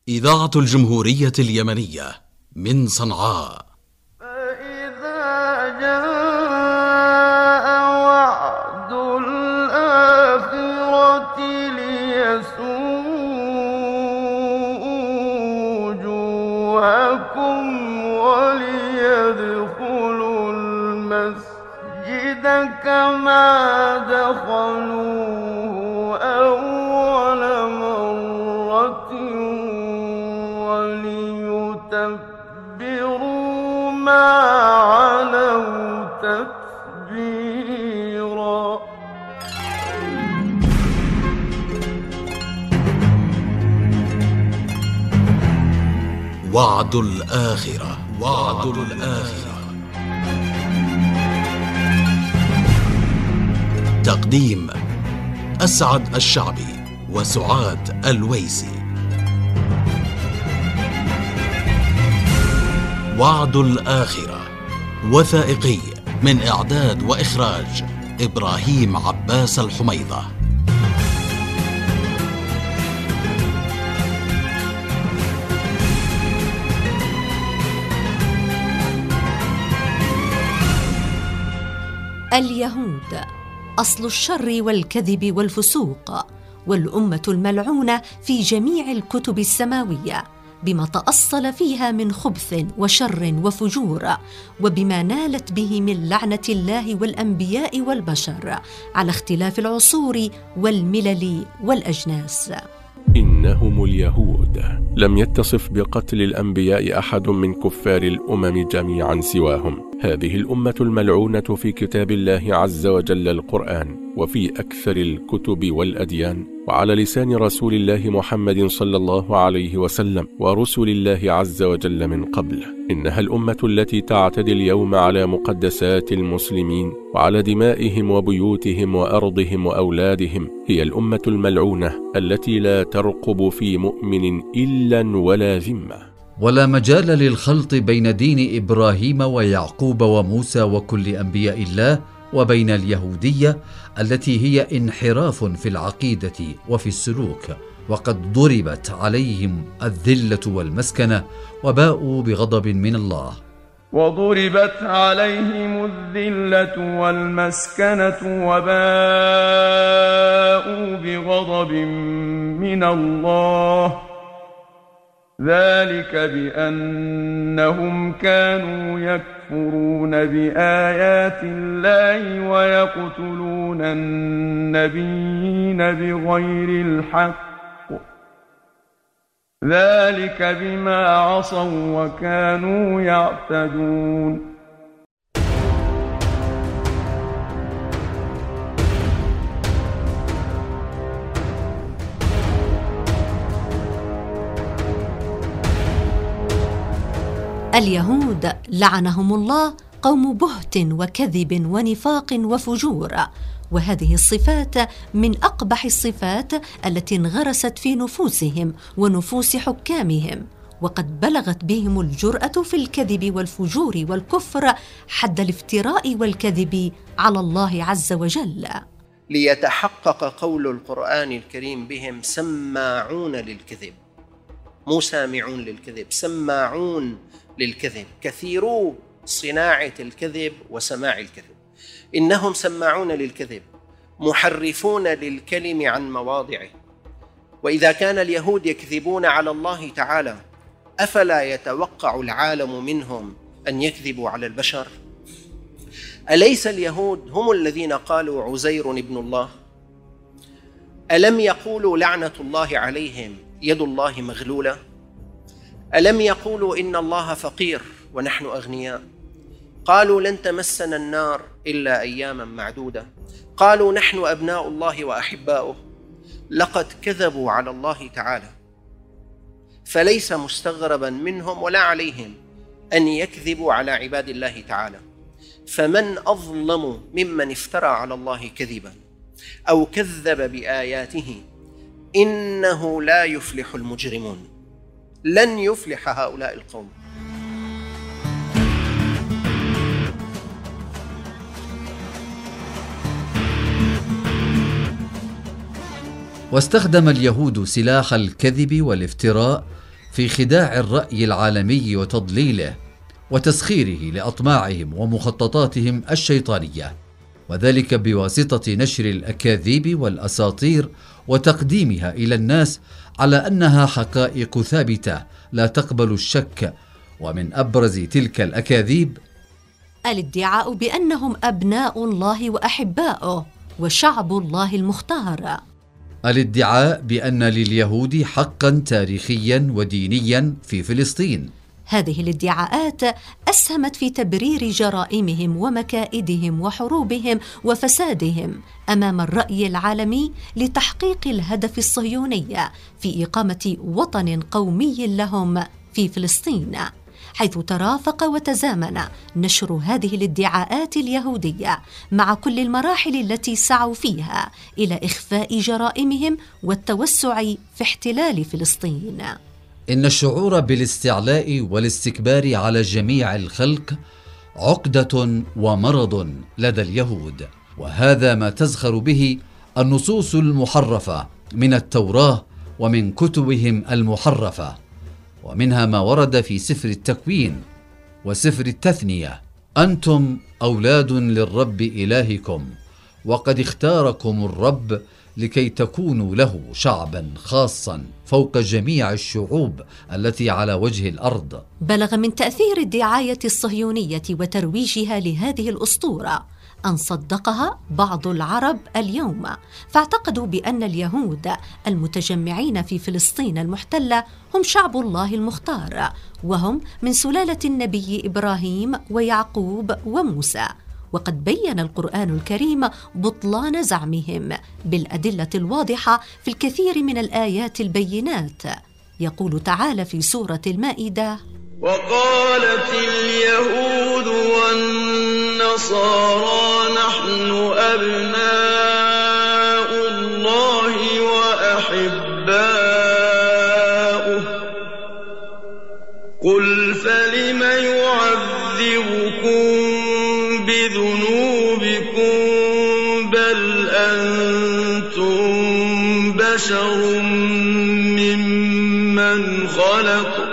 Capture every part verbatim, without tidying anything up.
إذاعة الجمهورية اليمنية من صنعاء. فإذا جاء وعد الآخرة ليسوءوا وجوهكم وليدخلوا المسجد كما دخلوه أول مرة وليتبروا ما علوا تتبيرا. وعد الآخرة. وعد الآخرة. تقديم أسعد الشعبي وسعاد الويسي. وعد الآخرة وثائقي من إعداد وإخراج إبراهيم عباس الحميضة. اليهود أصل الشر والكذب والفسوق، والأمة الملعونة في جميع الكتب السماوية بما تأصل فيها من خبث وشر وفجور، وبما نالت به من لعنة الله والأنبياء والبشر على اختلاف العصور والملل والأجناس. إنهم اليهود لم يتصف بقتل الأنبياء أحد من كفار الأمم جميعا سواهم. هذه الأمة الملعونة في كتاب الله عز وجل القرآن، وفي أكثر الكتب والأديان، وعلى لسان رسول الله محمد صلى الله عليه وسلم ورسل الله عز وجل من قبل. إنها الأمة التي تعتدي اليوم على مقدسات المسلمين وعلى دمائهم وبيوتهم وأرضهم وأولادهم. هي الأمة الملعونة التي لا ترقب في مؤمن إلا ولا ذمة. ولا مجال للخلط بين دين إبراهيم ويعقوب وموسى وكل أنبياء الله وبين اليهودية التي هي انحراف في العقيدة وفي السلوك، وقد ضربت عليهم الذلة والمسكنة وباءوا بغضب من الله. وضربت عليهم الذلة والمسكنة وباءوا بغضب من الله، ذلك بأنهم كانوا يكفرون بآيات الله ويقتلون النبيين بغير الحق، ذلك بما عصوا وكانوا يعتدون. اليهود لعنهم الله قوم بهت وكذب ونفاق وفجور، وهذه الصفات من أقبح الصفات التي انغرست في نفوسهم ونفوس حكامهم، وقد بلغت بهم الجرأة في الكذب والفجور والكفر حد الافتراء والكذب على الله عز وجل. ليتحقق قول القرآن الكريم بهم سماعون للكذب، مو سامعون للكذب، سماعون للكذب، كثيرو صناعة الكذب وسماع الكذب. إنهم سماعون للكذب، محرفون للكلم عن مواضعه. وإذا كان اليهود يكذبون على الله تعالى، أفلا يتوقع العالم منهم أن يكذبوا على البشر؟ أليس اليهود هم الذين قالوا عزير ابن الله؟ ألم يقولوا لعنة الله عليهم يد الله مغلولة؟ ألم يقولوا إن الله فقير ونحن أغنياء؟ قالوا لن تمسنا النار إلا أياما معدودة. قالوا نحن أبناء الله وأحباؤه. لقد كذبوا على الله تعالى، فليس مستغربا منهم ولا عليهم أن يكذبوا على عباد الله تعالى. فمن أظلم ممن افترى على الله كذبا أو كذب بآياته، إنه لا يفلح المجرمون، لن يفلح هؤلاء القوم. واستخدم اليهود سلاح الكذب والافتراء في خداع الرأي العالمي وتضليله وتسخيره لأطماعهم ومخططاتهم الشيطانية، وذلك بواسطة نشر الأكاذيب والأساطير وتقديمها إلى الناس على أنها حقائق ثابتة لا تقبل الشك. ومن أبرز تلك الأكاذيب الادعاء بأنهم أبناء الله وأحباؤه وشعب الله المختار، الادعاء بأن لليهود حقا تاريخيا ودينيا في فلسطين. هذه الادعاءات أسهمت في تبرير جرائمهم ومكائدهم وحروبهم وفسادهم أمام الرأي العالمي لتحقيق الهدف الصهيوني في إقامة وطن قومي لهم في فلسطين، حيث ترافق وتزامن نشر هذه الادعاءات اليهودية مع كل المراحل التي سعوا فيها إلى إخفاء جرائمهم والتوسع في احتلال فلسطين. إن الشعور بالاستعلاء والاستكبار على جميع الخلق عقدة ومرض لدى اليهود، وهذا ما تزخر به النصوص المحرفة من التوراة ومن كتبهم المحرفة، ومنها ما ورد في سفر التكوين وسفر التثنية: أنتم أولاد للرب إلهكم، وقد اختاركم الرب لكي تكونوا له شعبا خاصا فوق جميع الشعوب التي على وجه الأرض. بلغ من تأثير الدعاية الصهيونية وترويجها لهذه الأسطورة أن صدقها بعض العرب اليوم، فاعتقدوا بأن اليهود المتجمعين في فلسطين المحتلة هم شعب الله المختار، وهم من سلالة النبي إبراهيم ويعقوب وموسى. وقد بين القرآن الكريم بطلان زعمهم بالأدلة الواضحة في الكثير من الآيات البينات. يقول تعالى في سورة المائدة: وقالت اليهود والنصارى نحن أبناء الله وأحباؤه قل فلم يعذبكم بذنوبكم بل أنتم بشر ممن خلق.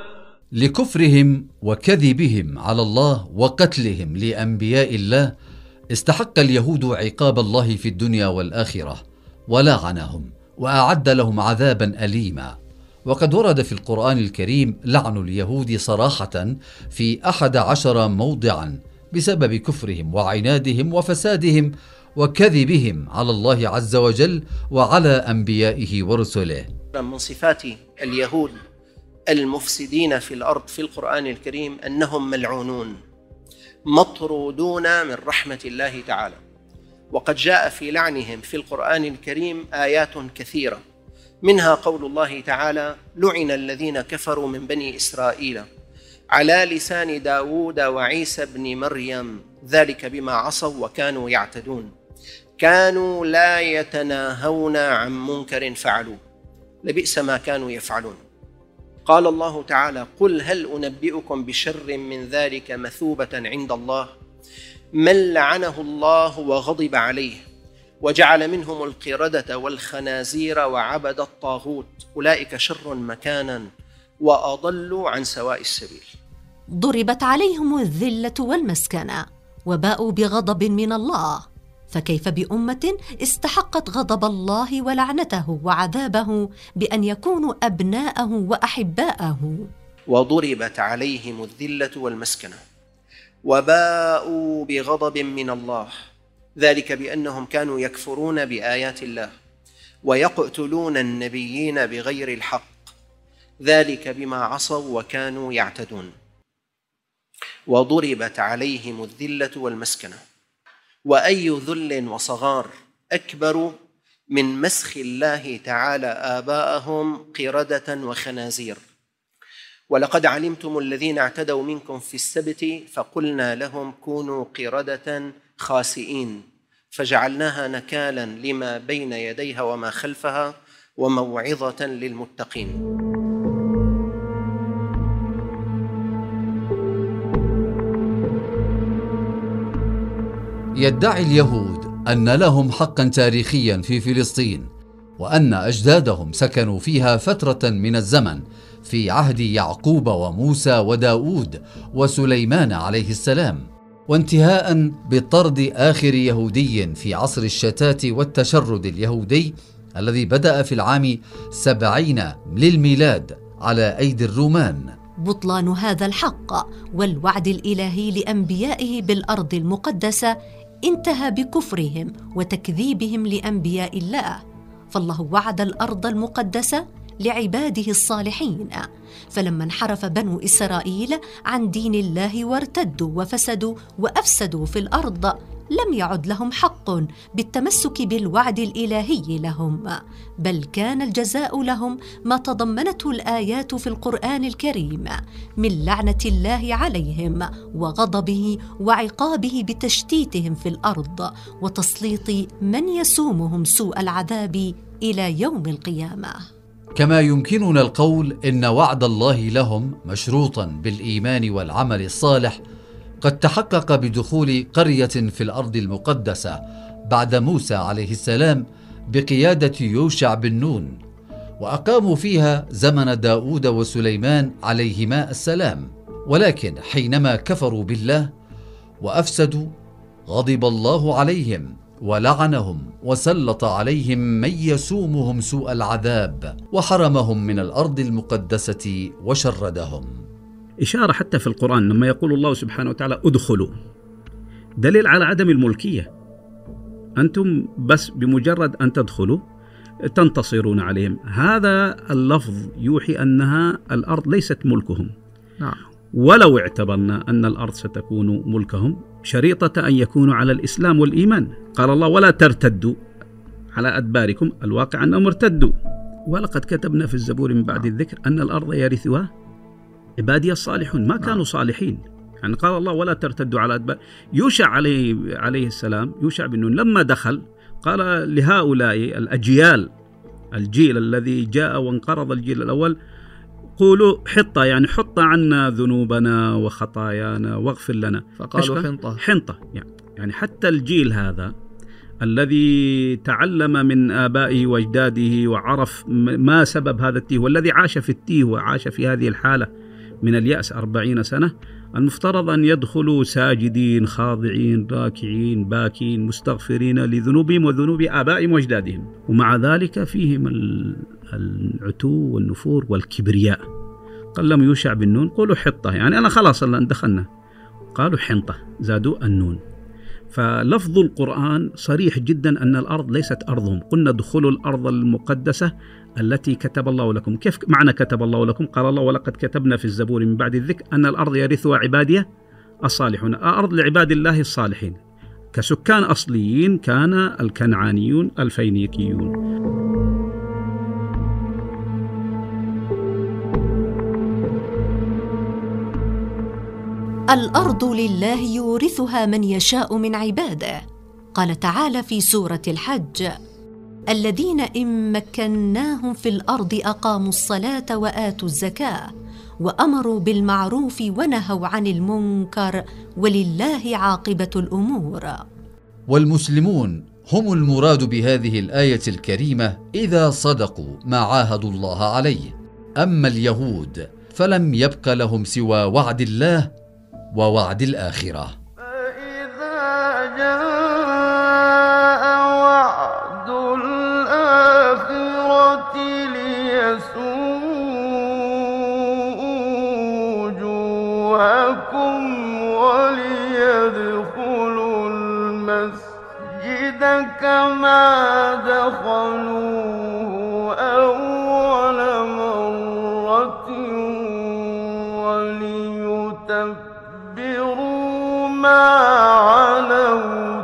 لكفرهم وكذبهم على الله وقتلهم لأنبياء الله استحق اليهود عقاب الله في الدنيا والآخرة، ولعنهم وأعد لهم عذابا أليما. وقد ورد في القرآن الكريم لعن اليهود صراحة في أحد عشر موضعا بسبب كفرهم وعنادهم وفسادهم وكذبهم على الله عز وجل وعلى أنبيائه ورسله. من صفات اليهود المفسدين في الأرض في القرآن الكريم أنهم ملعونون مطرودون من رحمة الله تعالى، وقد جاء في لعنهم في القرآن الكريم آيات كثيرة، منها قول الله تعالى: لعن الذين كفروا من بني إسرائيل على لسان داود وعيسى بن مريم ذلك بما عصوا وكانوا يعتدون كانوا لا يتناهون عن منكر فعلوه لبئس ما كانوا يفعلون. قال الله تعالى: قل هل أنبئكم بشر من ذلك مثوبة عند الله من لعنه الله وغضب عليه وجعل منهم القردة والخنازير وعبد الطاغوت أولئك شر مكانا وأضلوا عن سواء السبيل. ضربت عليهم الذلة والمسكنة وباءوا بغضب من الله، فكيف بأمة استحقت غضب الله ولعنته وعذابه بأن يكونوا أبناءه وأحباءه؟ وضربت عليهم الذلة والمسكنة وباءوا بغضب من الله، ذلك بأنهم كانوا يكفرون بآيات الله ويقتلون النبيين بغير الحق، ذلك بما عصوا وكانوا يعتدون. وضربت عليهم الذلة والمسكنة، وأي ذل وصغار أكبر من مسخ الله تعالى آباءهم قردة وخنازير. ولقد علمتم الذين اعتدوا منكم في السبت فقلنا لهم كونوا قردة خاسئين فجعلناها نكالا لما بين يديها وما خلفها وموعظة للمتقين. يدعي اليهود أن لهم حقا تاريخيا في فلسطين، وأن أجدادهم سكنوا فيها فترة من الزمن في عهد يعقوب وموسى وداود وسليمان عليه السلام، وانتهاء بطرد آخر يهودي في عصر الشتات والتشرد اليهودي الذي بدأ في العام سبعين للميلاد على أيدي الرومان. بطلان هذا الحق والوعد الإلهي لأنبيائه بالأرض المقدسة انتهى بكفرهم وتكذيبهم لأنبياء الله، فالله وعد الأرض المقدسة لعباده الصالحين، فلما انحرف بنو إسرائيل عن دين الله وارتدوا وفسدوا وأفسدوا في الأرض لم يعد لهم حق بالتمسك بالوعد الإلهي لهم، بل كان الجزاء لهم ما تضمنته الآيات في القرآن الكريم من لعنة الله عليهم وغضبه وعقابه بتشتيتهم في الأرض وتسليط من يسومهم سوء العذاب إلى يوم القيامة. كما يمكننا القول إن وعد الله لهم مشروطا بالإيمان والعمل الصالح قد تحقق بدخول قرية في الأرض المقدسة بعد موسى عليه السلام بقيادة يوشع بن نون، وأقاموا فيها زمن داود وسليمان عليهما السلام، ولكن حينما كفروا بالله وأفسدوا غضب الله عليهم ولعنهم وسلط عليهم من يسومهم سوء العذاب وحرمهم من الأرض المقدسة وشردهم. إشارة حتى في القرآن لما يقول الله سبحانه وتعالى ادخلوا، دليل على عدم الملكية. أنتم بس بمجرد أن تدخلوا تنتصرون عليهم. هذا اللفظ يوحي أنها الأرض ليست ملكهم. نعم. ولو اعتبرنا أن الأرض ستكون ملكهم شريطة أن يكونوا على الإسلام والإيمان. قال الله ولا ترتدوا على أدباركم، الواقع أنهم ارتدوا. ولقد كتبنا في الزبور من بعد الذكر أن الأرض يرثها عبادي الصالحون، ما كانوا صالحين. يعني قال الله ولا ترتدوا على أدبار. يوشع عليه, عليه السلام، يوشع بن نون لما دخل قال لهؤلاء الأجيال، الجيل الذي جاء وانقرض الجيل الأول، قولوا حطة، يعني حط عنا ذنوبنا وخطايانا واغفر لنا. فقالوا حنطة حنطة يعني حتى الجيل هذا الذي تعلم من آبائه وأجداده وعرف ما سبب هذا التيه، والذي عاش في التيه وعاش في هذه الحالة من اليأس أربعين سنة، المفترض أن يدخلوا ساجدين خاضعين راكعين باكين مستغفرين لذنوبهم وذنوب آبائهم وأجدادهم، ومع ذلك فيهم العتو والنفور والكبرياء. قال لهم يوشع بن نون قولوا حطة، يعني أنا خلاص الآن دخلنا، قالوا حنطة زادوا النون. فلفظ القرآن صريح جدا أن الأرض ليست أرضهم. قلنا ادخلوا الأرض المقدسة التي كتب الله لكم. كيف معنى كتب الله لكم؟ قال الله ولقد كتبنا في الزبور من بعد الذكر أن الأرض يرثها عبادي الصالحون. أرض لعباد الله الصالحين. كسكان أصليين كان الكنعانيون الفينيكيون. الأرض لله يورثها من يشاء من عباده. قال تعالى في سورة الحج الذين إن مكناهم في الأرض أقاموا الصلاة وآتوا الزكاة وأمروا بالمعروف ونهوا عن المنكر ولله عاقبة الأمور. والمسلمون هم المراد بهذه الآية الكريمة إذا صدقوا ما عاهدوا الله عليه. أما اليهود فلم يبق لهم سوى وعد الله ووعد الآخرة. فإذا جاء وعد الآخرة ليسوءوا وجوهكم وليدخلوا المسجد كما دخلوه أول مرة وليتبروا ما علوا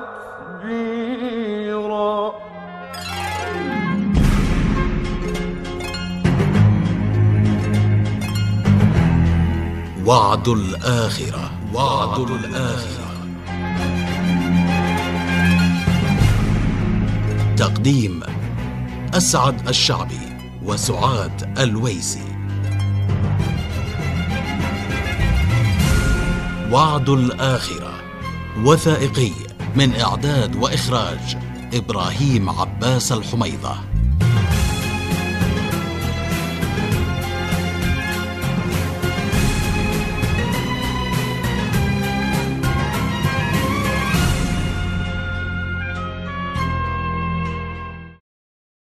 تتبيرا. وعد الآخرة. وعد الآخرة. تقديم أسعد الشعبي وسعاد الويسي. وعد الآخرة وثائقي من إعداد وإخراج إبراهيم عباس الحميضة.